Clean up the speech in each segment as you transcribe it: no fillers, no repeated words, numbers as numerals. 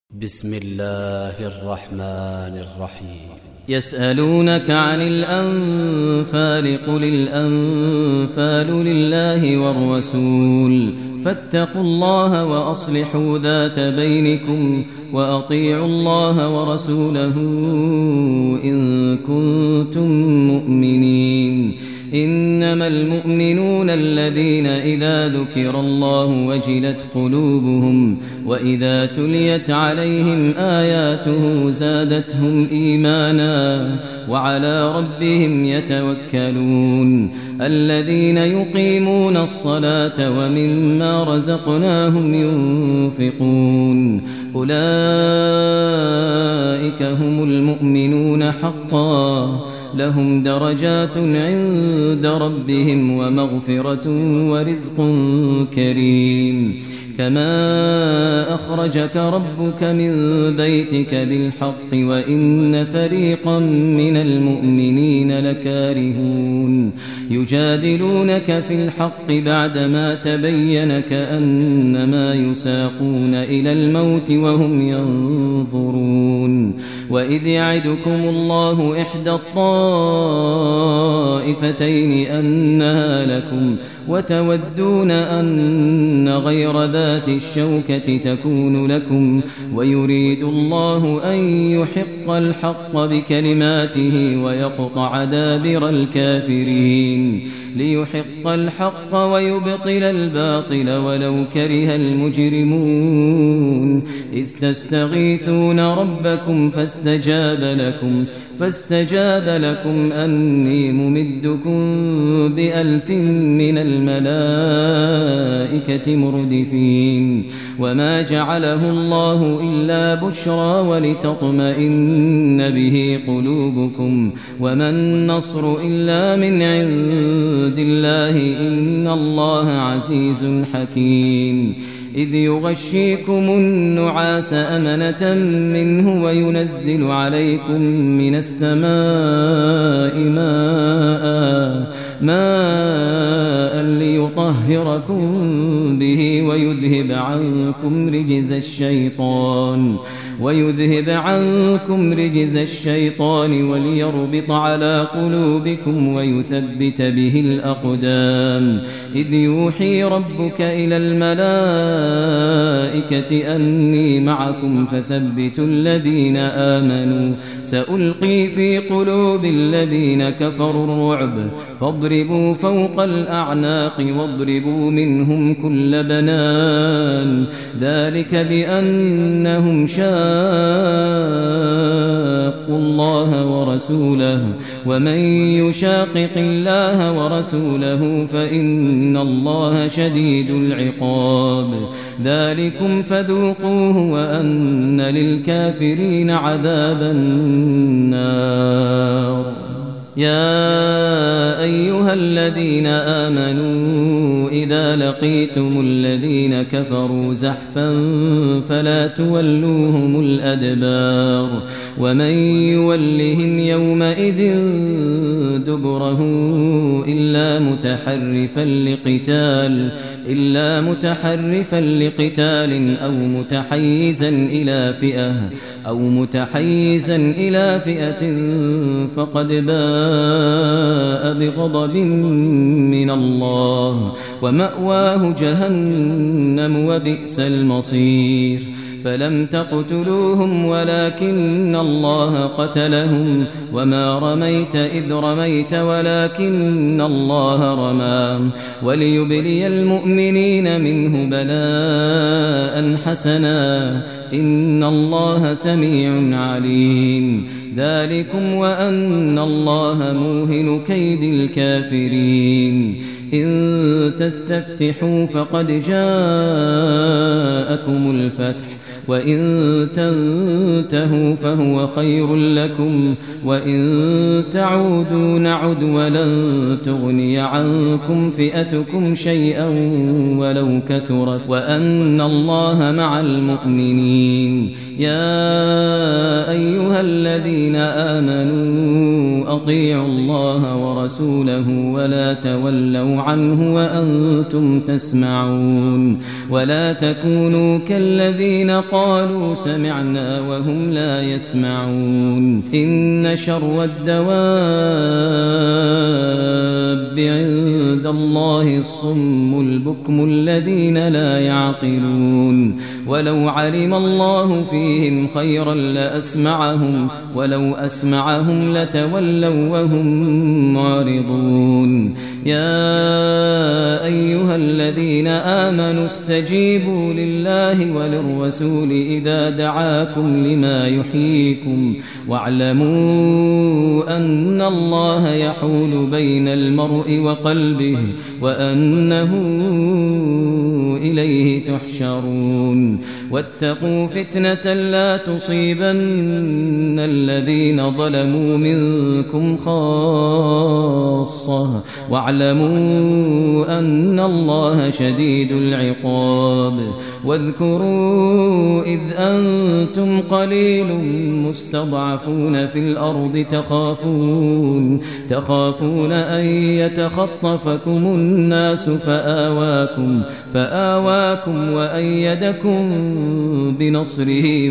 بسم الله الرحمن الرحيم. يسألونك عن الأنفال قل الأنفال لله والرسول فاتقوا الله وأصلحوا ذات بينكم وأطيعوا الله ورسوله إن كنتم مؤمنين. إنما المؤمنون الذين إذا ذكر الله وجلت قلوبهم وإذا تليت عليهم آياته زادتهم إيمانا وعلى ربهم يتوكلون. الذين يقيمون الصلاة ومما رزقناهم ينفقون أولئك هم المؤمنون حقا لهم درجات عند ربهم ومغفرة ورزق كريم. كما أخرجك ربك من بيتك بالحق وإن فريقا من المؤمنين لكارهون يجادلونك في الحق بعدما تبين كأنما يساقون إلى الموت وهم ينظرون. وإذ يعدكم الله إحدى الطائفتين أنها لكم وتودون أن غير ذات الشوكة تكون لكم ويريد الله أن يحق الحق بكلماته ويقطع دابر الكافرين ليحق الحق ويبطل الباطل ولو كره المجرمون. إذ تستغيثون ربكم فاستجاب لكم أني ممدكم ب1000 من الملائكة مردفين. وما جعله الله إلا بشرى ولتطمئن به قلوبكم وما النصر إلا من عند الله إن الله عزيز حكيم. إذ يغشيكم النعاس أمنة منه وينزل عليكم من السماء ماء ليطهركم به ويذهب عنكم رجز الشيطان وليربط على قلوبكم ويثبت به الأقدام. إذ يوحي ربك إلى الملائكة أني معكم فثبتوا الذين آمنوا سألقي في قلوب الذين كفروا الرعب فاضربوا فوق الأعناق واضربوا منهم كل بنان. ذلك بأنهم شاقوا الله ورسوله ومن يشاقق الله ورسوله فإن الله شديد العقاب. ذلكم فذوقوه وأن للكافرين عذاب النار. يا أيها الذين آمنوا إذا لقيتم الذين كفروا زحفا فلا تولوهم الأدبار ومن يولهم يومئذ دبره إلا متحرفا لقتال أو متحيزا إلى فئة فقد باء بغضب من الله ومأواه جهنم وبئس المصير. فلم تقتلوهم ولكن الله قتلهم وما رميت إذ رميت ولكن الله رمى وليبلي المؤمنين منه بلاء حسنا إن الله سميع عليم. ذلكم وأن الله موهن كيد الكافرين. إن تستفتحوا فقد جاءكم الفتح وإن تنتهوا فهو خير لكم وإن تعودوا نعد ولن تغني عنكم فئتكم شيئا ولو كثرت وأن الله مع المؤمنين. يا أيها الذين آمنوا أطيعوا الله ورسوله ولا تولوا عنه وأنتم تسمعون ولا تكونوا كالذين قالوا سمعنا وهم لا يسمعون إن شر الدواب عند الله الصم البكم الذين لا يعقلون ولو علم الله فيهم خيرا لأسمعهم ولو أسمعهم لتولوا وهم معرضون يا أيها الذين آمنوا استجيبوا لله وللرسول إذا دعاكم لما يحييكم واعلموا أن الله يحول بين المرء وقلبه وأنه إليه تحشرون واتقوا فتنة لا تصيبن الذين ظلموا منكم خاصة واعلموا أن الله شديد العقاب واذكروا إذ أنتم قليل مستضعفون في الأرض تخافون أن يتخطفكم الناس فآواكم وأيدكم بنصره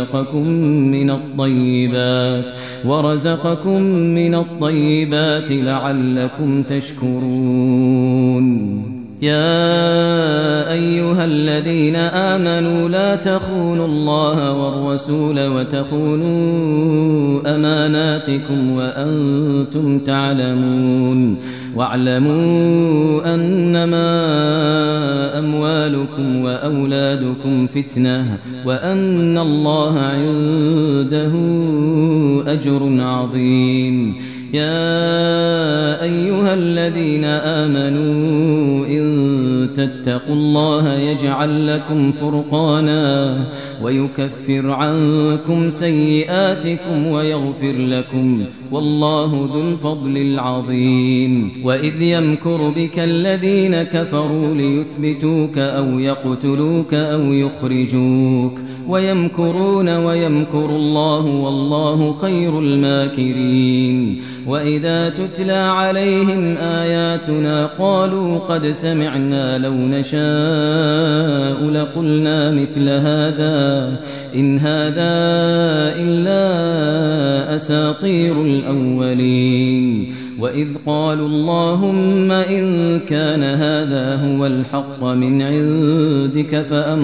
ورزقكم من الطيبات لعلكم تشكرون يا أيها الذين آمنوا لا تخونوا الله والرسول وتخونوا أماناتكم وأنتم تعلمون واعلموا أنما أموالكم وأولادكم فتنة وأن الله عنده أجر عظيم يا أيها الذين آمنوا إن تتقوا الله يجعل لكم فرقانا ويكفر عنكم سيئاتكم ويغفر لكم والله ذو الفضل العظيم وإذ يمكر بك الذين كفروا ليثبتوك أو يقتلوك أو يخرجوك ويمكرون ويمكر الله والله خير الماكرين وإذا تتلى عليهم آياتنا قالوا قد سمعنا لو نشاء لقلنا مثل هذا إن هذا إلا أساطير الأولين وإذ قالوا اللهم إن كان هذا هو الحق من عندك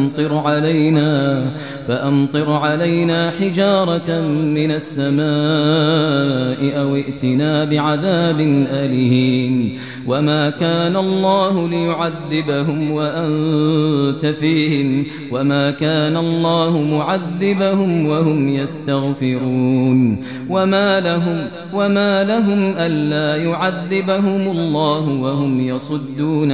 فأمطر علينا حجارة من السماء أو ائتنا بعذاب أليم وما كان الله ليعذبهم وأنت فيهم وما كان الله معذبهم وهم يستغفرون وما لهم ألا يعذبهم الله وهم يصدون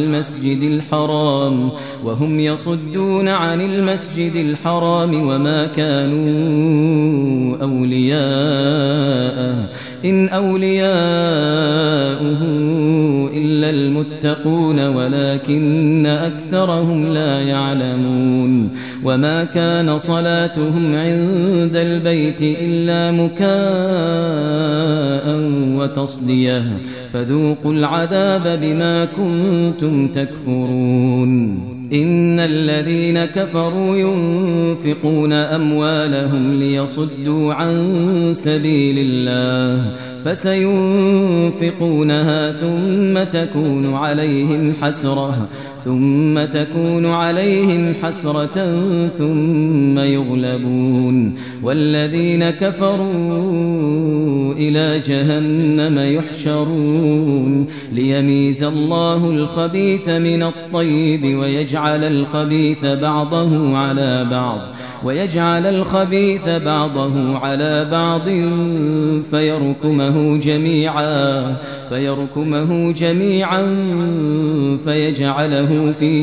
عن المسجد الحرام وما كانوا أولياءه إن أولياؤه إلا المتقون ولكن أكثرهم لا يعلمون وما كان صلاتهم عند البيت إلا مكاء وتصدية فذوقوا العذاب بما كنتم تكفرون إن الذين كفروا ينفقون أموالهم ليصدوا عن سبيل الله فسينفقونها ثم تكون عليهم حسرة ثم يغلبون والذين كفروا إلى جهنم يحشرون ليميز الله الخبيث من الطيب ويجعل الخبيث بعضه على بعض فيركمه جميعا فيجعله في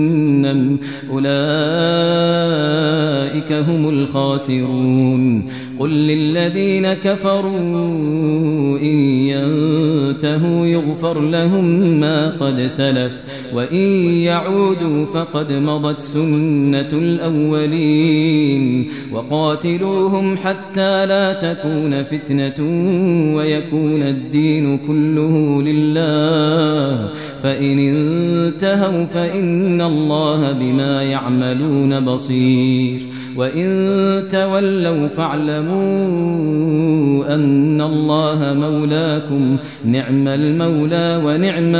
جهنم أولئك هم الخاسرون قل للذين كفروا إن ينتهوا يغفر لهم ما قد سلف وإن يعودوا فقد مضت سنة الأولين وقاتلوهم حتى لا تكون فتنة ويكون الدين كله لله فإن انتهوا فإن الله بما يعملون بصير وإن تولوا فاعلموا أن الله مولاكم نعم المولى ونعم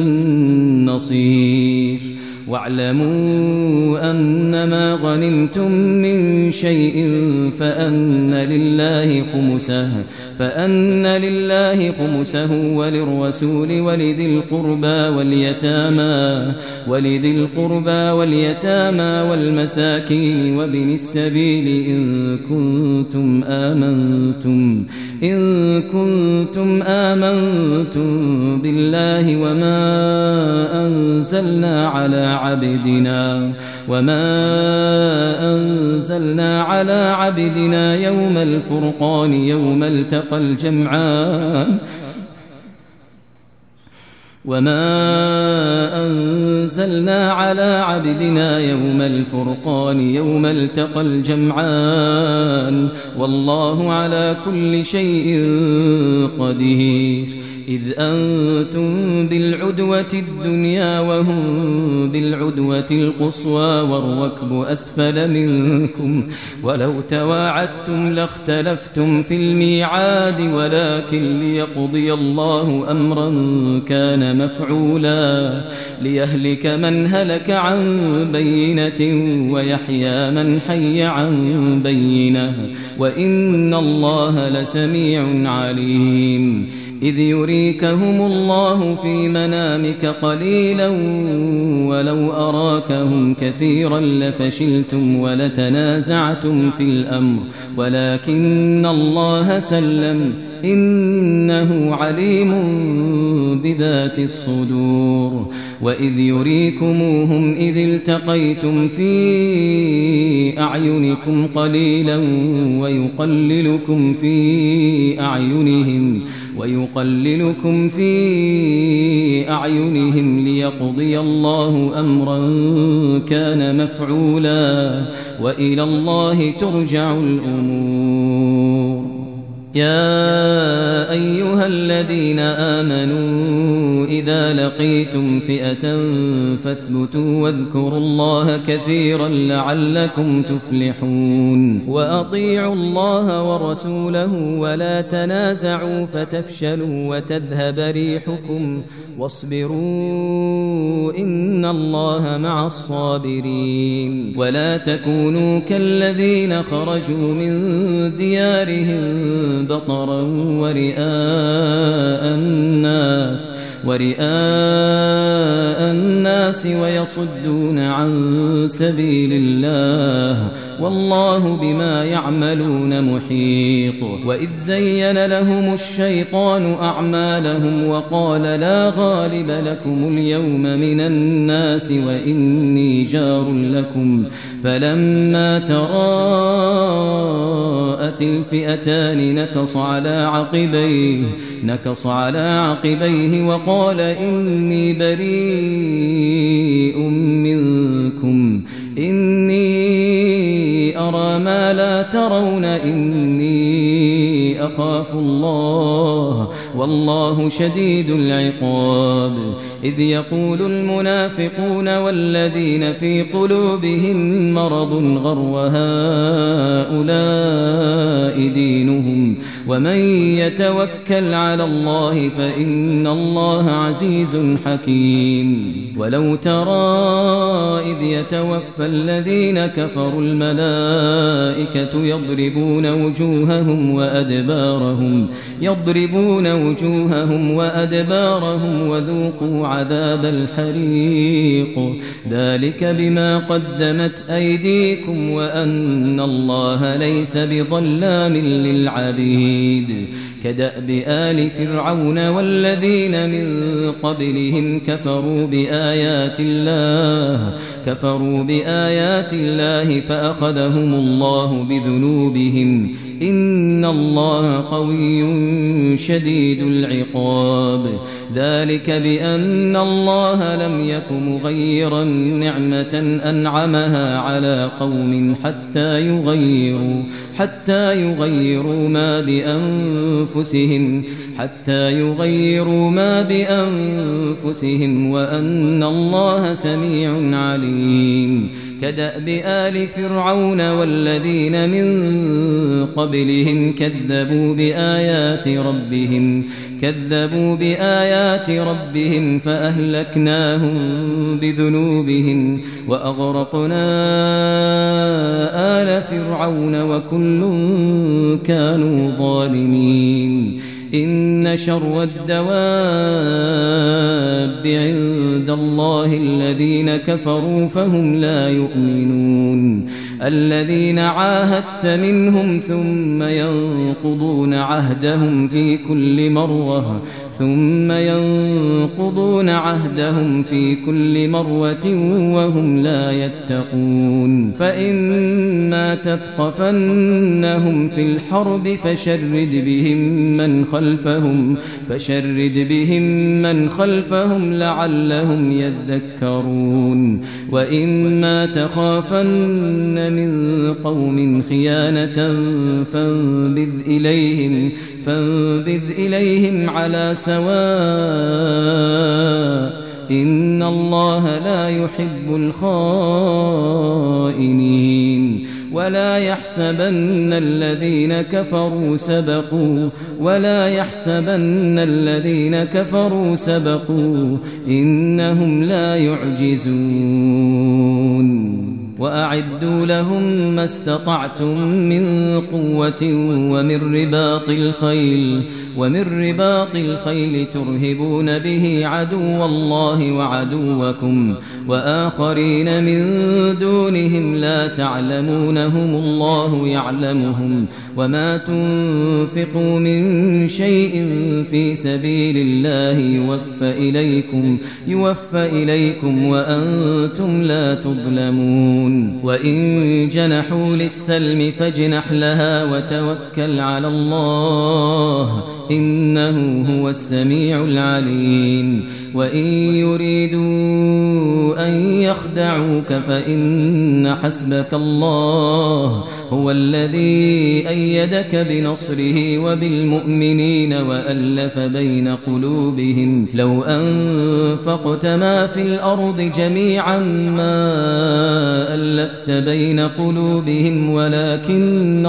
النصير واعلموا أنما غنمتم من شيء فأن لله خمسه وللرسول ولذي القربى واليتامى والمساكين وابن السبيل إن كنتم آمنتم بالله وما أنزلنا على عبدنا يوم الفرقان يوم التقى الجمعان والله على كل شيء قدير إذ أنتم بالعدوة الدنيا وهم بالعدوة القصوى والركب أسفل منكم ولو تواعدتم لاختلفتم في الميعاد ولكن ليقضي الله أمرا كان مفعولا ليهلك من هلك عن بينة ويحيى من حي عن بينة وإن الله لسميع عليم إذ يريكهم الله في منامك قليلا ولو أراكهم كثيرا لفشلتم ولتنازعتم في الأمر ولكن الله سلم إنه عليم بذات الصدور وإذ يريكموهم إذ التقيتم في أعينكم قليلا ويقللكم في أعينهم ليقضي الله أمرا كان مفعولا وإلى الله ترجع الأمور يا أيها الذين آمنوا إذا لقيتم فئة فاثبتوا واذكروا الله كثيرا لعلكم تفلحون وأطيعوا الله ورسوله ولا تنازعوا فتفشلوا وتذهب ريحكم واصبروا إن الله مع الصابرين ولا تكونوا كالذين خرجوا من ديارهم بطرا ورئاء الناس ويصدون عن سبيل الله والله بما يعملون محيط وإذ زين لهم الشيطان أعمالهم وقال لا غالب لكم اليوم من الناس وإني جار لكم فلما تراءت الفئتان نكص على عقبيه وقال إني بريء منكم إني أرى ما لا ترون إني أخاف الله والله شديد العقاب إذ يقول المنافقون والذين في قلوبهم مرض غر هؤلاء دينهم ومن يتوكل على الله فإن الله عزيز حكيم ولو ترى إذ يتوفى الذين كفروا الملائكة يضربون وجوههم وأدبارهم وذوقوا عذاب الحريق ذلك بما قدمت أيديكم وأن الله ليس بظلام للعبيد كدأب آل فرعون والذين من قبلهم كفروا بآيات الله فأخذهم الله بذنوبهم إن الله قوي شديد العقاب ذلك بأن الله لم يك مغيرا نعمة أنعمها على قوم حتى يغيروا ما بأنفسهم وأن الله سميع عليم كدأب آل فرعون والذين من قبلهم كذبوا بآيات ربهم فأهلكناهم بذنوبهم وأغرقنا آل فرعون وكل كانوا ظالمين إن شر الدواب عند الله الذين كفروا فهم لا يؤمنون الذين عاهدت منهم ثم ينقضون عهدهم في كل مرة وهم لا يتقون فإما تثقفنهم في الحرب فشرد بهم من خلفهم لعلهم يذكرون وإما تخافن من قوم خيانة فانبذ إليهم على سواء إن الله لا يحب الخائنين ولا يحسبن الذين كفروا سبقوا إنهم لا يعجزون وأعدوا لهم ما استطعتم من قوة ومن رباط الخيل ترهبون به عدو الله وعدوكم وآخرين من دونهم لا تعلمونهم الله يعلمهم وما تنفقوا من شيء في سبيل الله يوفى إليكم وأنتم لا تظلمون وإن جنحوا للسلم فاجنح لها وتوكل على الله إنه هو السميع العليم وإن يريدوا أن يخدعوك فإن حسبك الله هو الذي أيدك بنصره وبالمؤمنين وألف بين قلوبهم لو أنفقت ما في الأرض جميعا ما ألفت بين قلوبهم ولكن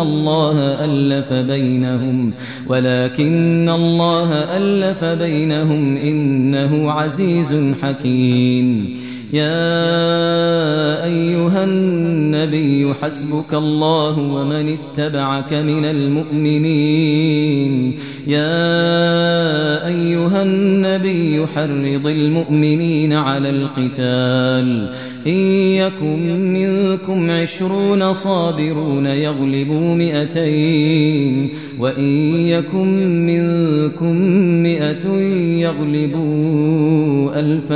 الله ألف بينهم إنه عزيز حكيم يا أيها النبي حسبك الله ومن اتبعك من المؤمنين يا أيها النبي حرض المؤمنين على القتال إن يكن منكم 20 صابرون يغلبوا 200 وإن يكن منكم 100 يغلبوا 1000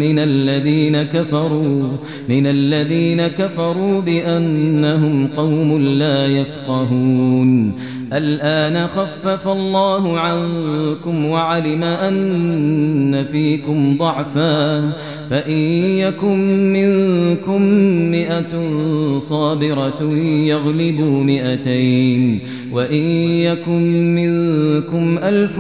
من الذين كفروا بأنهم قوم لا يفقهون الآن خفف الله عنكم وعلم أن فيكم ضعفا فإن يكن منكم 100 صابرة يغلبوا 200 وإن يكن منكم 1000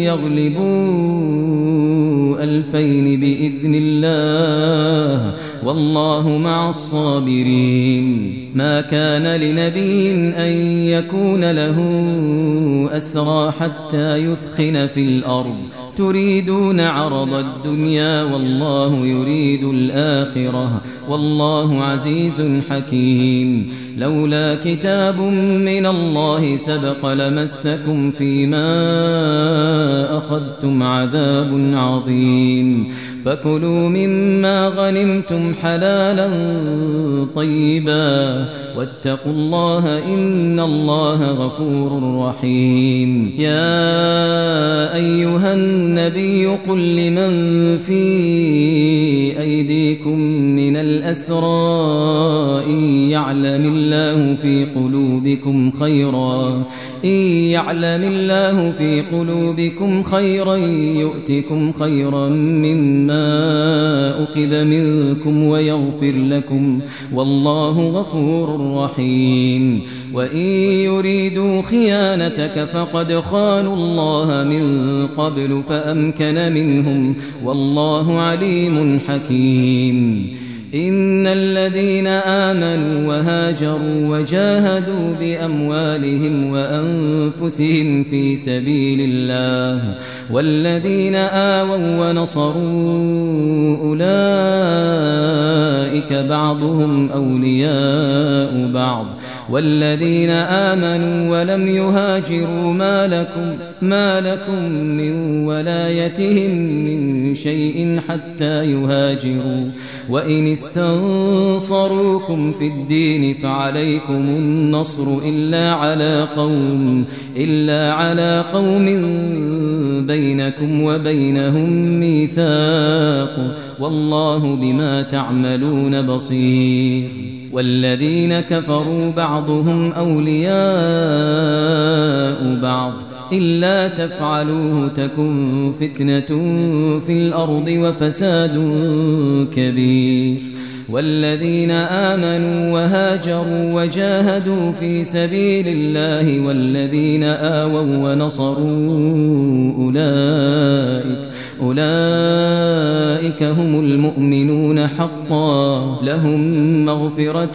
يغلبوا 2000 بإذن الله والله مع الصابرين ما كان لنبي أن يكون له أسرى حتى يثخن في الأرض تريدون عرض الدنيا والله يريد الآخرة والله عزيز حكيم لولا كتاب من الله سبق لمسكم فيما أخذتم عذاب عظيم فكلوا مما غنمتم حلالا طيبا واتقوا الله إن الله غفور رحيم. يا أيها النبي قل لمن في أيديكم من الأسرى إن يعلم الله في قلوبكم خيرا يؤتكم خيرا مما أخذ منكم ويغفر لكم والله غفور رحيم. وإن يريدوا خيانتك فقد خانوا الله من قبل فأمكن منهم والله عليم حكيم. إن الذين آمنوا وهاجروا وجاهدوا بأموالهم وأنفسهم في سبيل الله والذين آووا ونصروا أولئك بعضهم أولياء بعض والذين آمنوا ولم يهاجروا ما لكم من ولايتهم من شيء حتى يهاجروا وإن استنصروكم في الدين فعليكم النصر إلا على قوم بينكم وبينهم ميثاق والله بما تعملون بصير. والذين كفروا بعضهم أولياء بعض إلا تفعلوه تكن فتنة في الأرض وفساد كبير. والذين آمنوا وهاجروا وجاهدوا في سبيل الله والذين آووا ونصروا أولئك هم المؤمنون حقا لهم مغفرة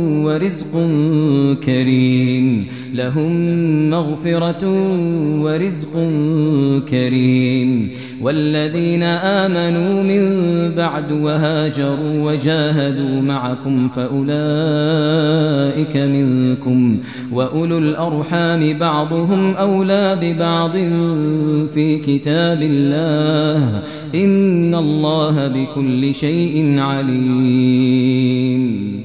ورزق كريم. والذين آمنوا من بعد وهاجروا وجاهدوا معكم فأولئك منكم وأولو الأرحام بعضهم أولى ببعض في كتاب الله إن الله بكل شيء عليم.